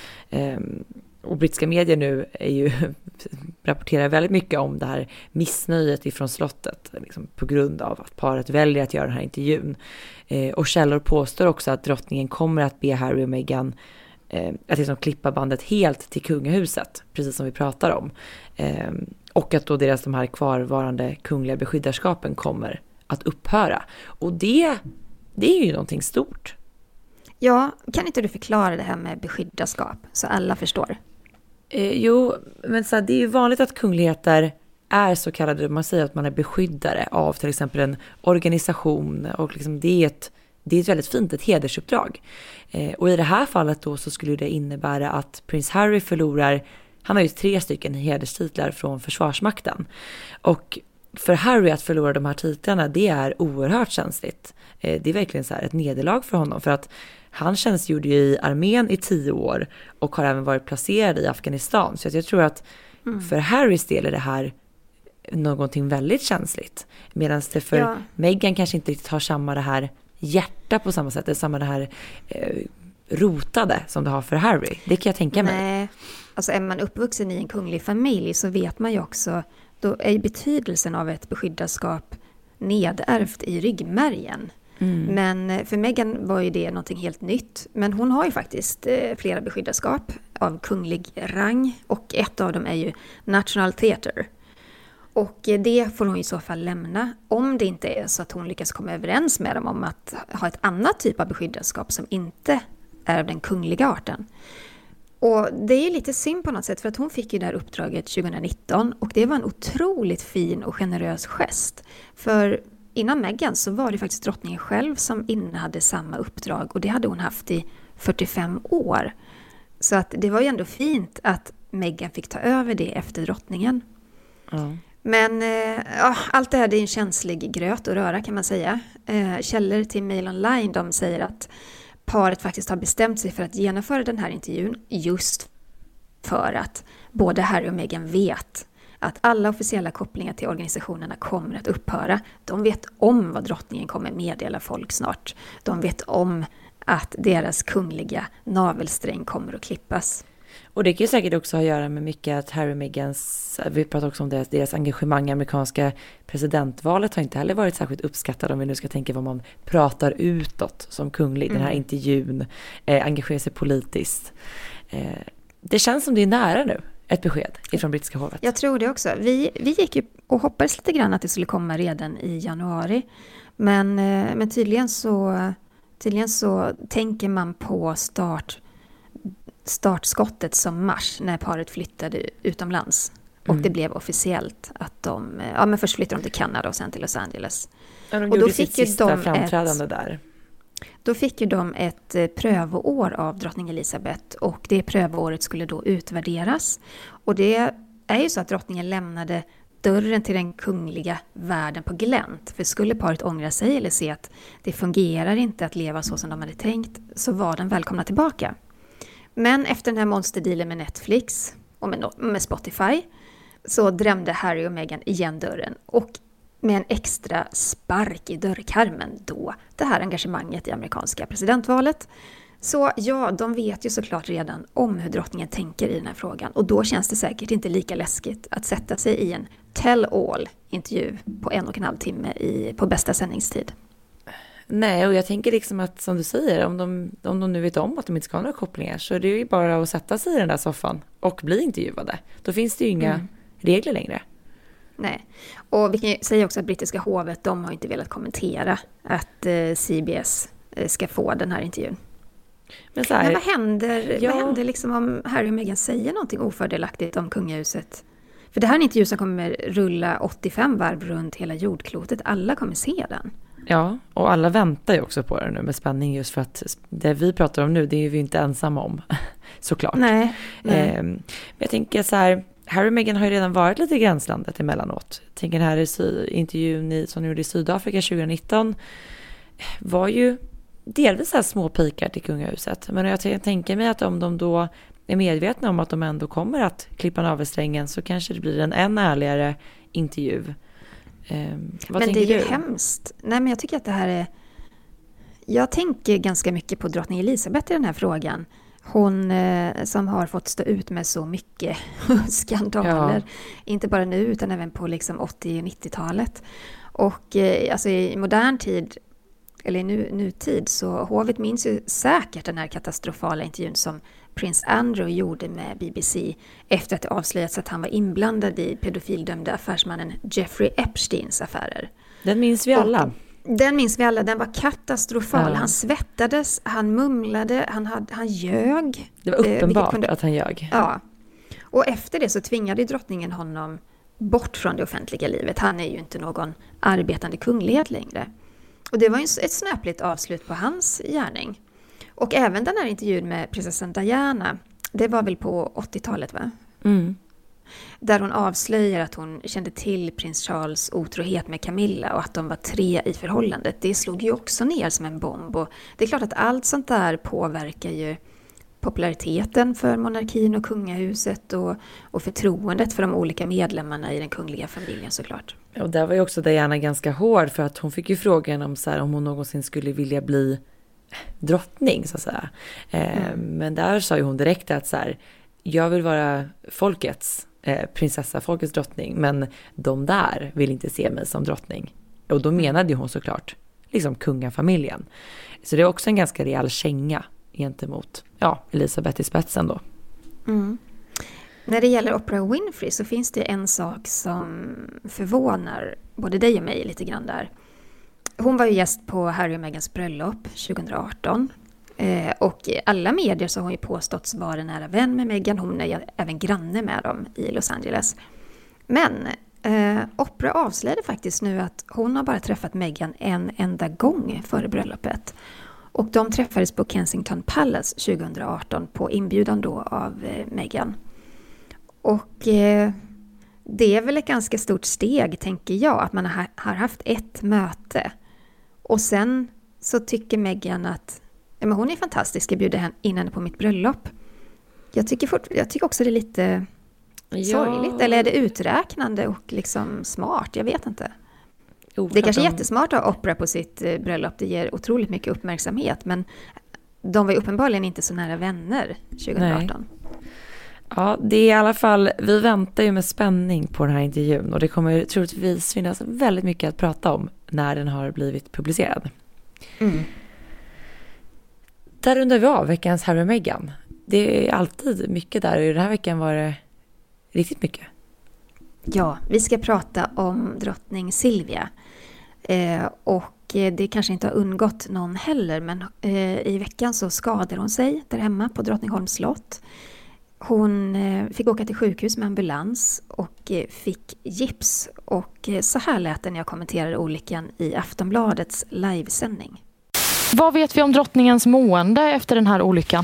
[SPEAKER 1] Och brittiska medier nu är ju rapporterar väldigt mycket om det här missnöjet ifrån slottet liksom på grund av att paret väljer att göra den här intervjun. Och källor påstår också att drottningen kommer att be Harry och Meghan att liksom klippa bandet helt till kungahuset, precis som vi pratar om. och att då deras de här kvarvarande kungliga beskyddarskapen kommer att upphöra. Och det, det är ju någonting stort.
[SPEAKER 2] Ja, kan inte du förklara det här med beskyddarskap så alla förstår?
[SPEAKER 1] Eh, jo, men så här, det är ju vanligt att kungligheter är så kallade, man säger att man är beskyddare av till exempel en organisation, och liksom det är ett, det är ett väldigt fint ett hedersuppdrag. Eh, och i det här fallet då så skulle det innebära att prins Harry förlorar, han har ju tre stycken hederstitlar från försvarsmakten. Och för Harry att förlora de här titlarna, det är oerhört känsligt. Eh, det är verkligen så här ett nederlag för honom, för att han tjänstgjorde ju i armén i tio år och har även varit placerad i Afghanistan. Så jag tror att mm. för Harrys del är det här någonting väldigt känsligt. Medan det för ja. Meghan kanske inte riktigt har samma det här hjärta på samma sätt. Det är samma det här eh, rotade som det har för Harry. Det kan jag tänka mig.
[SPEAKER 2] Nej, alltså är man uppvuxen i en kunglig familj så vet man ju också, då är betydelsen av ett beskyddarskap nedärvt i ryggmärgen. Mm. Men för Meghan var ju det någonting helt nytt. Men hon har ju faktiskt eh, flera beskyddarskap av kunglig rang. Och ett av dem är ju National Theatre. Och det får hon i så fall lämna om det inte är så att hon lyckas komma överens med dem om att ha ett annat typ av beskyddarskap som inte är av den kungliga arten. Och det är lite synd på något sätt, för att hon fick ju det här uppdraget tjugonitton och det var en otroligt fin och generös gest. För innan Meghan så var det faktiskt drottningen själv som innehade samma uppdrag, och det hade hon haft i fyrtiofem år. Så att det var ju ändå fint att Meghan fick ta över det efter drottningen. Mm. Men eh, ja, allt det här, det är en känslig gröt att röra, kan man säga. Eh, källor till Mail Online, de säger att paret faktiskt har bestämt sig för att genomföra den här intervjun just för att både Harry och Meghan vet att alla officiella kopplingar till organisationerna kommer att upphöra. De vet om vad drottningen kommer meddela folk snart. De vet om att deras kungliga navelsträng kommer att klippas.
[SPEAKER 1] Och det kan ju säkert också ha att göra med mycket att Harry och Meghans, vi pratar också om deras, deras engagemang i amerikanska presidentvalet har inte heller varit särskilt uppskattad, om vi nu ska tänka vad man pratar utåt som kunglig, mm. den här intervjun, eh, engagerar sig politiskt. Eh, det känns som det är nära nu, ett besked ifrån brittiska hovet.
[SPEAKER 2] Jag tror det också. Vi, vi gick ju och hoppades lite grann att det skulle komma redan i januari, men, eh, men tydligen, så, tydligen så tänker man på start startskottet som mars när paret flyttade utomlands. Och mm. det blev officiellt att de, ja men först flyttade de till Kanada och sen till Los Angeles.
[SPEAKER 1] Ja, de
[SPEAKER 2] och
[SPEAKER 1] då fick ju de framträdande ett, där.
[SPEAKER 2] Då fick ju de ett prövoår av drottning Elizabeth, och det prövoåret skulle då utvärderas. Och det är ju så att drottningen lämnade dörren till den kungliga världen på glänt. För skulle paret ångra sig eller se att det fungerar inte att leva så som de hade tänkt, så var den välkomna tillbaka. Men efter den här monsterdealen med Netflix och med, med Spotify så drämde Harry och Meghan igen dörren, och med en extra spark i dörrkarmen då det här engagemanget i amerikanska presidentvalet. Så ja, de vet ju såklart redan om hur drottningen tänker i den här frågan, och då känns det säkert inte lika läskigt att sätta sig i en tell-all-intervju på en och en halv timme i, på bästa sändningstid.
[SPEAKER 1] Nej, och jag tänker liksom att, som du säger, om de, om de nu vet om att de inte ska ha några kopplingar, så är det ju bara att sätta sig i den där soffan och bli intervjuade. Då finns det ju inga mm. regler längre.
[SPEAKER 2] Nej, och vi kan ju säga också att brittiska hovet, de har inte velat kommentera att eh, C B S eh, ska få den här intervjun. Men, så här, Men vad händer, ja. vad händer liksom om Harry och Meghan säger någonting ofördelaktigt om kungahuset? För det här är en intervju som kommer rulla åttiofem varv runt hela jordklotet. Alla kommer se den.
[SPEAKER 1] Ja, och alla väntar ju också på det nu med spänning, just för att det vi pratar om nu, det är vi inte ensamma om, såklart.
[SPEAKER 2] Nej. nej.
[SPEAKER 1] Eh, men jag tänker så här, Harry och Meghan har ju redan varit lite i gränslandet emellanåt. Jag tänker den här sy- intervjun som de gjorde i Sydafrika tjugonitton var ju delvis så här små pikar till kungahuset. Men jag t- tänker mig att om de då är medvetna om att de ändå kommer att klippa navelsträngen, så kanske det blir en än ärligare intervju. Um, vad
[SPEAKER 2] men det är ju
[SPEAKER 1] du?
[SPEAKER 2] hemskt. Nej, men jag tycker att det här är... Jag tänker ganska mycket på drottning Elizabeth i den här frågan. Hon eh, som har fått stå ut med så mycket skandaler. Ja. Inte bara nu utan även på liksom åttio- och nittiotalet. Och eh, alltså i modern tid, eller i nu, nutid, så hovet minns ju säkert den här katastrofala intervjun som prins Andrew gjorde med B B C efter att det avslöjats att han var inblandad i pedofildömda affärsmannen Jeffrey Epsteins affärer.
[SPEAKER 1] Den minns vi alla.
[SPEAKER 2] Och den minns vi alla, den var katastrofal.
[SPEAKER 1] Ja.
[SPEAKER 2] Han svettades, han mumlade, han, hade, han ljög.
[SPEAKER 1] Det var uppenbart
[SPEAKER 2] eh, kunde,
[SPEAKER 1] att han ljög.
[SPEAKER 2] Ja, och efter det så tvingade drottningen honom bort från det offentliga livet. Han är ju inte någon arbetande kunglighet längre. Och det var ju ett snöpligt avslut på hans gärning. Och även den här intervjun med prinsessan Diana, det var väl på åttiotalet va?
[SPEAKER 1] Mm.
[SPEAKER 2] Där hon avslöjar att hon kände till prins Charles otrohet med Camilla och att de var tre i förhållandet. Det slog ju också ner som en bomb. Och det är klart att allt sånt där påverkar ju populariteten för monarkin och kungahuset och, och förtroendet för de olika medlemmarna i den kungliga familjen såklart.
[SPEAKER 1] Och där var ju också Diana ganska hård för att hon fick ju frågan om, så här, om hon någonsin skulle vilja bli drottning så att säga. Eh, mm. Men där sa ju hon direkt att så här, jag vill vara folkets eh, prinsessa, folkets drottning, men de där vill inte se mig som drottning. Och då menade ju hon såklart liksom kungafamiljen. Så det är också en ganska rejäl känga gentemot ja, Elisabeth i spetsen då.
[SPEAKER 2] Mm. När det gäller Oprah Winfrey så finns det en sak som förvånar både dig och mig lite grann där. Hon var ju gäst på Harry och Meghans bröllop tjugoarton. Eh, och i alla medier så har hon ju påståtts vara en nära vän med Meghan. Hon är ju även granne med dem i Los Angeles. Men eh, Oprah avslöjade faktiskt nu att hon har bara träffat Meghan en enda gång före bröllopet. Och de träffades på Kensington Palace tjugoarton på inbjudan då av eh, Meghan. Och eh, det är väl ett ganska stort steg tänker jag att man har, har haft ett möte. Och sen så tycker Meghan att ja, men hon är fantastisk, jag bjuder in henne på mitt bröllop. Jag tycker, fort, jag tycker också det är lite ja. sorgligt. Eller är det uträknande och liksom smart? Jag vet inte. Oh, det är kanske de... jättesmart att ha Oprah på sitt eh, bröllop. Det ger otroligt mycket uppmärksamhet. Men de var ju uppenbarligen inte så nära vänner tjugoarton. Nej.
[SPEAKER 1] Ja, det är i alla fall, vi väntar ju med spänning på den här intervjun. Och det kommer troligtvis finnas väldigt mycket att prata om när den har blivit publicerad. Mm. Där rundar vi av veckans Harry och Meghan. Det är alltid mycket där och den här veckan var det riktigt mycket.
[SPEAKER 2] Ja, vi ska prata om drottning Silvia. Eh, och det kanske inte har undgått någon heller, men eh, i veckan så skadade hon sig där hemma på Drottningholms slott. Hon eh, fick åka till sjukhus med ambulans och eh, fick gips. Och eh, så här lät det när jag kommenterade olyckan i Aftonbladets livesändning.
[SPEAKER 5] Vad vet vi om drottningens mående efter den här olyckan?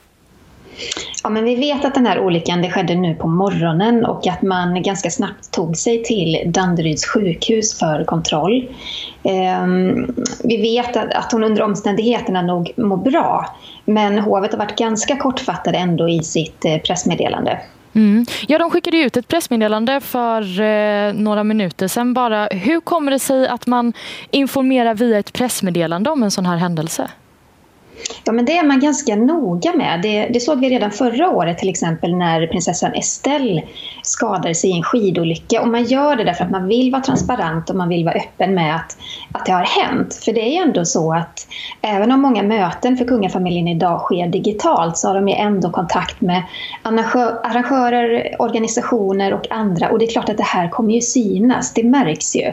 [SPEAKER 6] Ja, men vi vet att den här olyckan det skedde nu på morgonen och att man ganska snabbt tog sig till Danderyds sjukhus för kontroll. Um, vi vet att, att hon under omständigheterna nog mår bra, men hovet har varit ganska kortfattade ändå i sitt eh, pressmeddelande.
[SPEAKER 5] Mm. Ja, de skickade ut ett pressmeddelande för eh, några minuter sedan bara. Hur kommer det sig att man informerar via ett pressmeddelande om en sån här händelse?
[SPEAKER 6] Ja, men det är man ganska noga med. Det, det såg vi redan förra året till exempel när prinsessan Estelle skadade sig i en skidolycka. Och man gör det därför att man vill vara transparent och man vill vara öppen med att, att det har hänt. För det är ju ändå så att även om många möten för kungafamiljen idag sker digitalt så har de ju ändå kontakt med arrangörer, organisationer och andra. Och det är klart att det här kommer ju synas, det märks ju.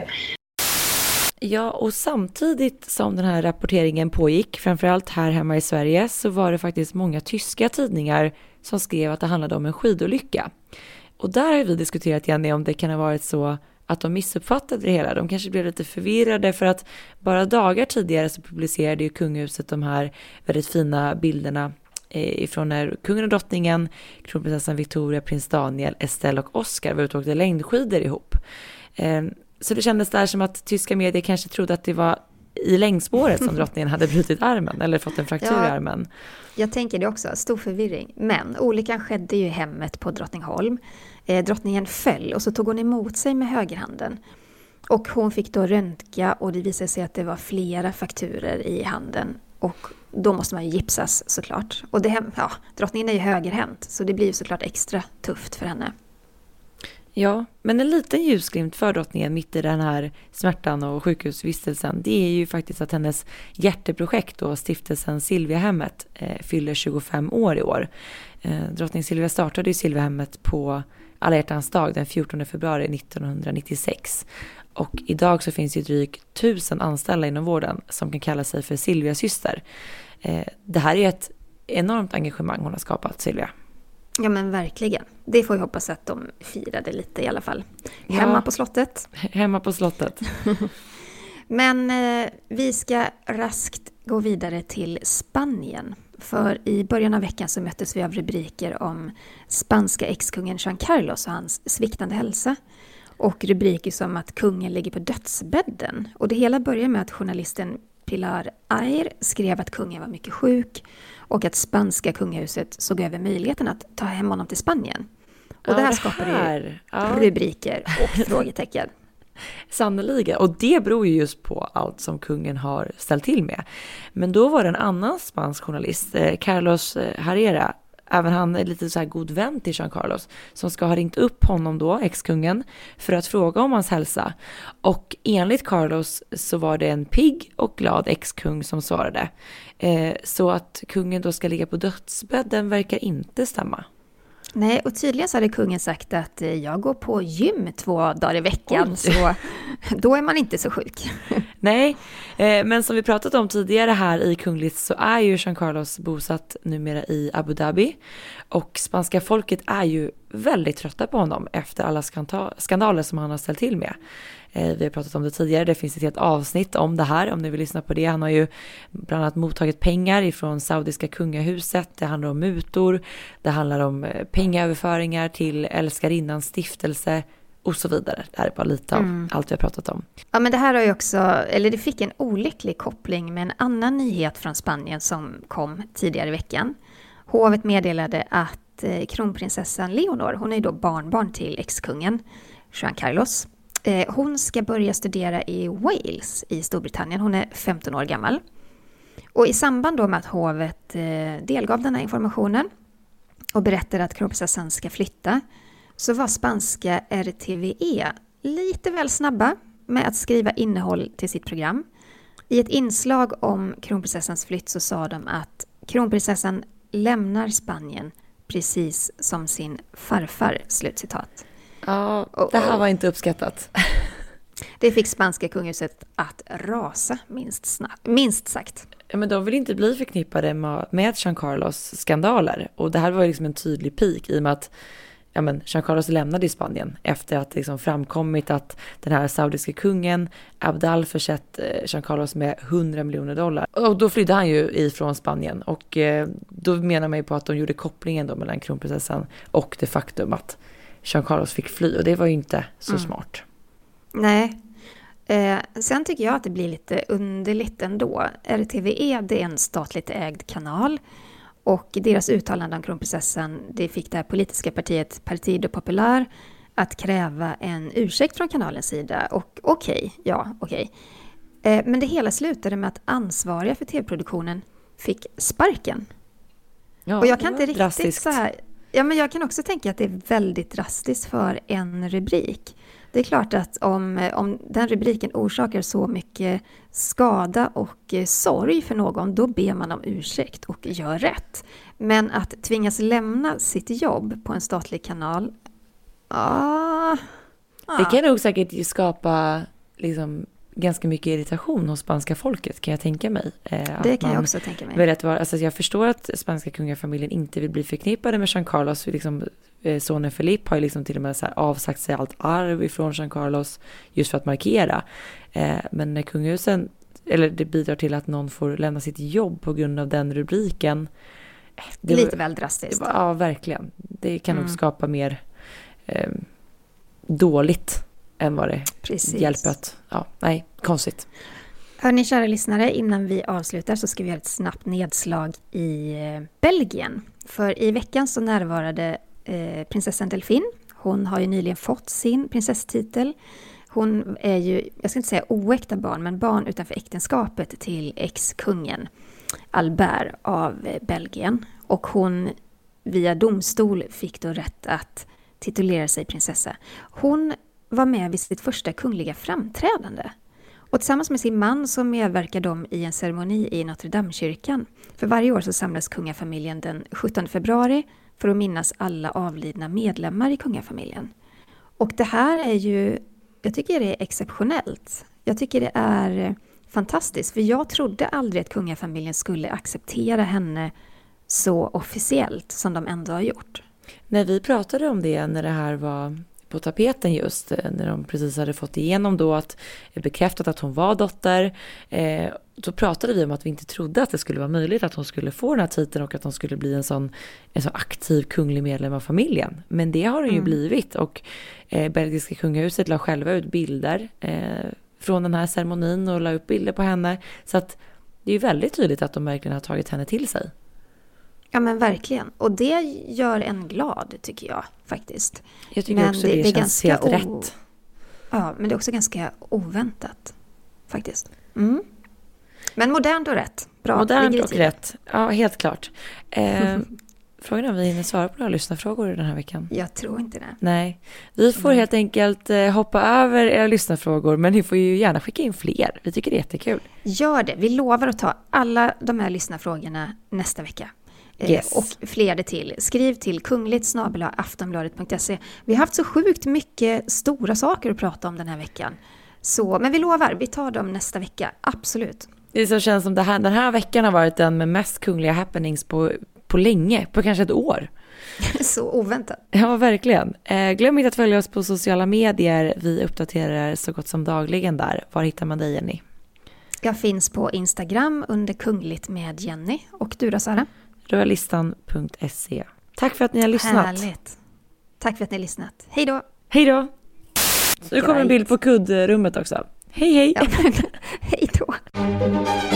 [SPEAKER 1] Ja, och samtidigt som den här rapporteringen pågick, framförallt här hemma i Sverige, så var det faktiskt många tyska tidningar som skrev att det handlade om en skidolycka. Och där har vi diskuterat, Jenny, om det kan ha varit så att de missuppfattade det hela. De kanske blev lite förvirrade för att bara dagar tidigare så publicerade ju kungahuset de här väldigt fina bilderna ifrån när kungen och drottningen, kronprinsessan Victoria, prins Daniel, Estelle och Oscar var ute och åkte längdskidor ihop. Så det kändes där som att tyska medier kanske trodde att det var i längdspåret som drottningen hade brutit armen eller fått en fraktur
[SPEAKER 2] ja,
[SPEAKER 1] i armen.
[SPEAKER 2] Jag tänker det också, stor förvirring. Men olyckan skedde ju i hemmet på Drottningholm. Eh, drottningen föll och så tog hon emot sig med högerhanden. Och hon fick då röntga och det visade sig att det var flera frakturer i handen. Och då måste man ju gipsas såklart. Och det, ja, drottningen är ju högerhänt så det blir ju såklart extra tufft för henne.
[SPEAKER 1] Ja, men en liten ljusglimt för drottningen mitt i den här smärtan och sjukhusvistelsen, det är ju faktiskt att hennes hjärteprojekt och stiftelsen Silviahemmet eh, fyller tjugofem år i år. Eh, drottning Silvia startade ju Silviahemmet på Alla hjärtans dag den fjortonde februari nittonhundranittiosex. Och idag så finns ju drygt tusen anställda inom vården som kan kalla sig för Silvia-syster. Eh, det här är ett enormt engagemang hon har skapat, Silvia.
[SPEAKER 2] Ja men verkligen. Det får vi hoppas att de firade lite i alla fall. Hemma
[SPEAKER 1] Ja.
[SPEAKER 2] på slottet.
[SPEAKER 1] Hemma på slottet.
[SPEAKER 2] Men eh, vi ska raskt gå vidare till Spanien. För i början av veckan så möttes vi av rubriker om spanska ex-kungen Juan Carlos och hans sviktande hälsa. Och rubriker som att kungen ligger på dödsbädden. Och det hela börjar med att journalisten Pilar Air skrev att kungen var mycket sjuk och att spanska kungahuset såg över möjligheten att ta hem honom till Spanien. Och
[SPEAKER 1] Ja,
[SPEAKER 2] det här
[SPEAKER 1] det
[SPEAKER 2] skapade
[SPEAKER 1] här.
[SPEAKER 2] ju
[SPEAKER 1] Ja.
[SPEAKER 2] rubriker och frågetecken.
[SPEAKER 1] Sannolikt. Och det beror ju just på allt som kungen har ställt till med. Men då var det en annan spansk journalist, eh, Carlos eh, Herrera. Även han är lite så här god vän till Juan Carlos, som ska ha ringt upp honom då, ex-kungen, för att fråga om hans hälsa. Och enligt Carlos så var det en pigg och glad ex-kung som svarade. Eh, så att kungen då ska ligga på dödsbädden verkar inte stämma.
[SPEAKER 2] Nej, och tydligen så hade kungen sagt att eh, jag går på gym två dagar i veckan,
[SPEAKER 1] Oj.
[SPEAKER 2] så då är man inte så sjuk.
[SPEAKER 1] Nej, eh, men som vi pratat om tidigare här i Kungligt så är ju Juan Carlos bosatt numera i Abu Dhabi. Och spanska folket är ju väldigt trötta på honom efter alla skanta- skandaler som han har ställt till med. Eh, vi har pratat om det tidigare, det finns ett helt avsnitt om det här om ni vill lyssna på det. Han har ju bland annat mottagit pengar ifrån saudiska kungahuset, det handlar om mutor, det handlar om eh, pengaöverföringar till älskarinnans stiftelse och så vidare. Det här är bara lite av
[SPEAKER 2] Mm.
[SPEAKER 1] allt vi har pratat om.
[SPEAKER 2] Ja, men det här har ju också, eller det fick en olycklig koppling med en annan nyhet från Spanien som kom tidigare i veckan. Hovet meddelade att eh, kronprinsessan Leonor, hon är ju då barnbarn till ex-kungen Juan Carlos. Eh, hon ska börja studera i Wales i Storbritannien. Hon är femton år gammal. Och i samband då med att hovet eh, delgav den här informationen och berättade att kronprinsessan ska flytta, så var spanska R T V E lite väl snabba med att skriva innehåll till sitt program. I ett inslag om kronprinsessans flytt så sa de att kronprinsessan lämnar Spanien precis som sin farfar, slutcitat.
[SPEAKER 1] Ja, det här var inte uppskattat.
[SPEAKER 2] Det fick spanska kungahuset att rasa, minst, snabbt, minst sagt.
[SPEAKER 1] Ja, men de vill inte bli förknippade med, med Juan Carlos skandaler. Och det här var ju liksom en tydlig peak i och med att ja, men Juan Carlos lämnade i Spanien efter att det liksom framkommit att den här saudiska kungen Abdal försett eh, Juan Carlos med hundra miljoner dollar. Och då flydde han ju ifrån Spanien. Och eh, då menar man ju på att de gjorde kopplingen då mellan kronprinsessan och det faktum att Juan Carlos fick fly. Och det var ju inte så
[SPEAKER 2] Mm.
[SPEAKER 1] smart.
[SPEAKER 2] Nej. Eh, sen tycker jag att det blir lite underligt ändå. R T V E, det är en statligt ägd kanal. Och deras uttalande om kronprinsessan, det fick det här politiska partiet Partido Popular att kräva en ursäkt från kanalens sida. Och okej, okay, ja okej. Okay. Eh, men det hela slutade med att ansvariga för tv-produktionen fick sparken.
[SPEAKER 1] Ja,
[SPEAKER 2] och jag kan
[SPEAKER 1] det var
[SPEAKER 2] inte riktigt
[SPEAKER 1] drastiskt.
[SPEAKER 2] så här... Ja, men jag kan också tänka att det är väldigt drastiskt för en rubrik. Det är klart att om, om den rubriken orsakar så mycket skada och eh, sorg för någon, då ber man om ursäkt och gör rätt. Men att tvingas lämna sitt jobb på en statlig kanal, ah, ah.
[SPEAKER 1] Det kan nog säkert skapa liksom ganska mycket irritation hos spanska folket, kan jag tänka mig. Eh,
[SPEAKER 2] Det kan jag också tänka mig.
[SPEAKER 1] Vet vad, alltså jag förstår att spanska kungafamiljen inte vill bli förknippade med Juan Carlos. Liksom, eh, sonen Felipe har ju liksom till och med så här avsagt sig allt arv ifrån Juan Carlos just för att markera. Eh, men när kungahusen, eller det bidrar till att någon får lämna sitt jobb på grund av den rubriken. Eh, det
[SPEAKER 2] Lite
[SPEAKER 1] var,
[SPEAKER 2] väl drastiskt.
[SPEAKER 1] det var, ja, verkligen. Det kan
[SPEAKER 2] Mm.
[SPEAKER 1] nog skapa mer eh, dåligt än vad det
[SPEAKER 2] Precis.
[SPEAKER 1] hjälper att, ja, nej, konstigt.
[SPEAKER 2] Hörni kära lyssnare, innan vi avslutar så ska vi göra ett snabbt nedslag i eh, Belgien. För i veckan så närvarade eh, prinsessan Delphine. Hon har ju nyligen fått sin prinsesstitel. Hon är ju, jag ska inte säga oäkta barn, men barn utanför äktenskapet till ex-kungen Albert av eh, Belgien. Och hon via domstol fick då rätt att titulerar sig prinsessa. Hon var med vid sitt första kungliga framträdande. Och tillsammans med sin man så medverkar de i en ceremoni i Notre Dame-kyrkan. För varje år så samlas kungafamiljen den sjuttonde februari för att minnas alla avlidna medlemmar i kungafamiljen. Och det här är ju, jag tycker det är exceptionellt. Jag tycker det är fantastiskt, för jag trodde aldrig att kungafamiljen skulle acceptera henne så officiellt som de ändå har gjort.
[SPEAKER 1] När vi pratade om det, när det här var på tapeten just, när de precis hade fått igenom då att bekräftat att hon var dotter, eh, då pratade vi om att vi inte trodde att det skulle vara möjligt att hon skulle få den här titeln och att hon skulle bli en sån, en sån aktiv kunglig medlem av familjen. Men det har hon ju mm. blivit, och eh, belgiska kungahuset la själva ut bilder eh, från den här ceremonin och la upp bilder på henne. Så att det är ju väldigt tydligt att de verkligen har tagit henne till sig.
[SPEAKER 2] Ja, men verkligen. Och det gör en glad, tycker jag faktiskt.
[SPEAKER 1] Jag tycker
[SPEAKER 2] men
[SPEAKER 1] också det, det, det känns helt o... rätt.
[SPEAKER 2] Ja, men det är också ganska oväntat, faktiskt. Mm. Men modernt och rätt. Bra.
[SPEAKER 1] Modernt och rätt. Ja, helt klart. Eh, frågan är om vi hinner svara på några lyssnarfrågor den här veckan.
[SPEAKER 2] Jag tror inte det.
[SPEAKER 1] Nej. Vi får mm. helt enkelt eh, hoppa över era lyssnarfrågor, men ni får ju gärna skicka in fler. Vi tycker det är jättekul.
[SPEAKER 2] Gör det. Vi lovar att ta alla de här lyssnarfrågorna nästa vecka.
[SPEAKER 1] Yes.
[SPEAKER 2] Och fler det till. Skriv till kungligt snabel-a aftonbladet punkt se. Vi har haft så sjukt mycket stora saker att prata om den här veckan. Så, men vi lovar, vi tar dem nästa vecka. Absolut.
[SPEAKER 1] Det så känns som det här, den här veckan har varit den med mest kungliga happenings på, på länge, på kanske ett år.
[SPEAKER 2] Så oväntat.
[SPEAKER 1] Ja, verkligen. Eh, glöm inte att följa oss på sociala medier. Vi uppdaterar så gott som dagligen där. Var hittar man dig, Jenny?
[SPEAKER 2] Jag finns på Instagram under kungligt med Jenny. Och du då, Sara?
[SPEAKER 1] Royalistan punkt se. Tack för att ni har lyssnat.
[SPEAKER 2] Härligt. Tack för att ni har lyssnat. Hej då.
[SPEAKER 1] Hej då. Så det kommer en bild på kuddrummet också. Hej, hej.
[SPEAKER 2] Ja, hej då.